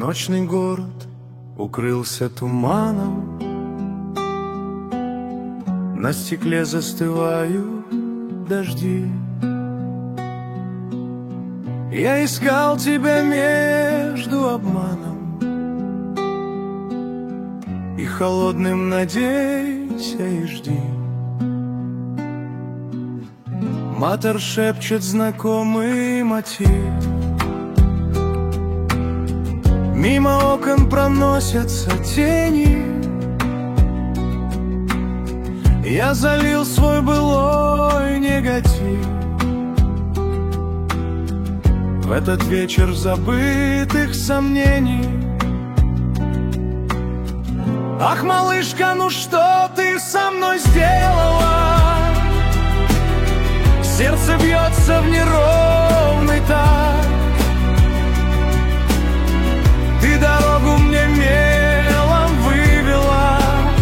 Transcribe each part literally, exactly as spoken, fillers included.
Ночный город укрылся туманом, на стекле застывают дожди. Я искал тебя между обманом и холодным надейся и жди. Матер шепчет знакомый мотив, мимо окон проносятся тени. Я залил свой былой негатив в этот вечер забытых сомнений. Ах, малышка, ну что ты со мной сделала? Сердце бьется в неровный такт. Ты дорогу мне мелом вывела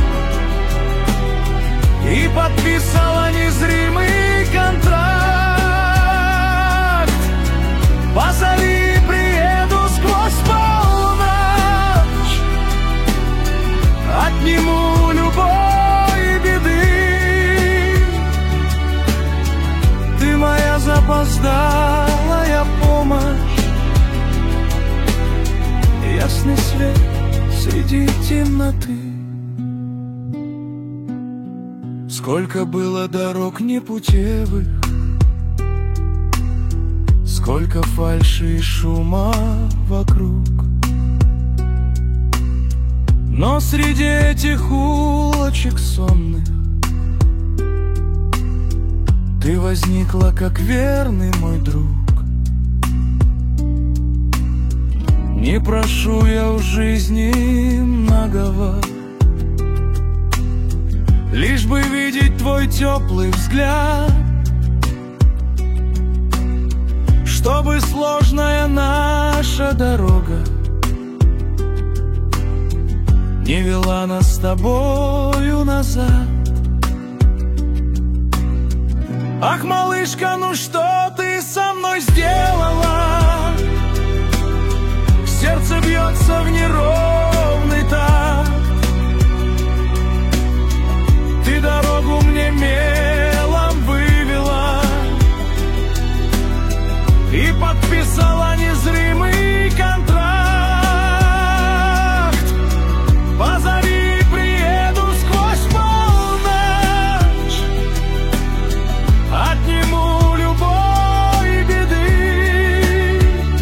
и подписала незримый контракт. Позови, приеду сквозь полночь, отниму любой беды. Ты моя запоздалая помощь, ясный свет среди темноты. Сколько было дорог непутевых, сколько фальши и шума вокруг, но среди этих улочек сонных ты возникла как верный мой друг. Не прошу я в жизни многого, лишь бы видеть твой теплый взгляд, чтобы сложная наша дорога не вела нас с тобою назад. Ах, малышка, ну что ты со мной сделала? Сердце бьется в неровный такт. Ты дорогу мне мелом вывела и подписала незримый контракт. Позови, приеду сквозь полночь, отниму любой беды.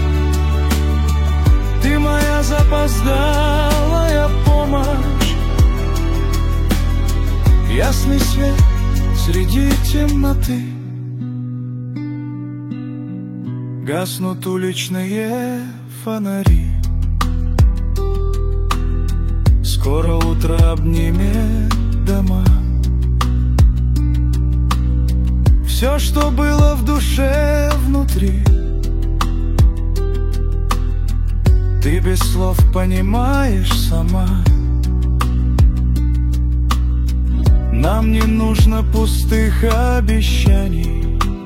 Ты моя запоздалая помощь, ясный свет среди темноты. Гаснут уличные фонари, скоро утро обнимет дома. Все, что было в душе внутри, ты без слов понимаешь сама. Нам не нужно пустых обещаний,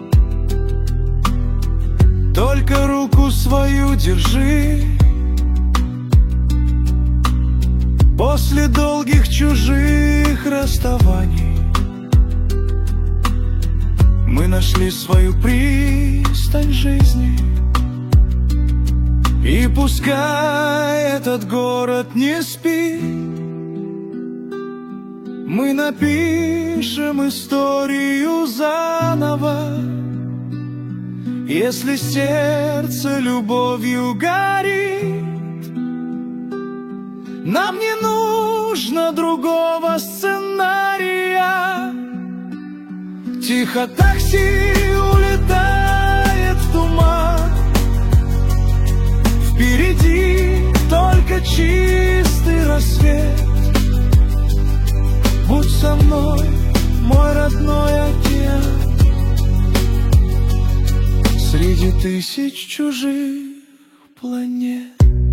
только руку свою держи. После долгих чужих расставаний мы нашли свою пристань жизни. И пускай этот город не спит, мы напишем историю заново. Если сердце любовью горит, нам не нужно другого сценария. Тихо такси улетает в туман, впереди только чистый рассвет. Будь со мной, мой родной океан, среди тысяч чужих планет.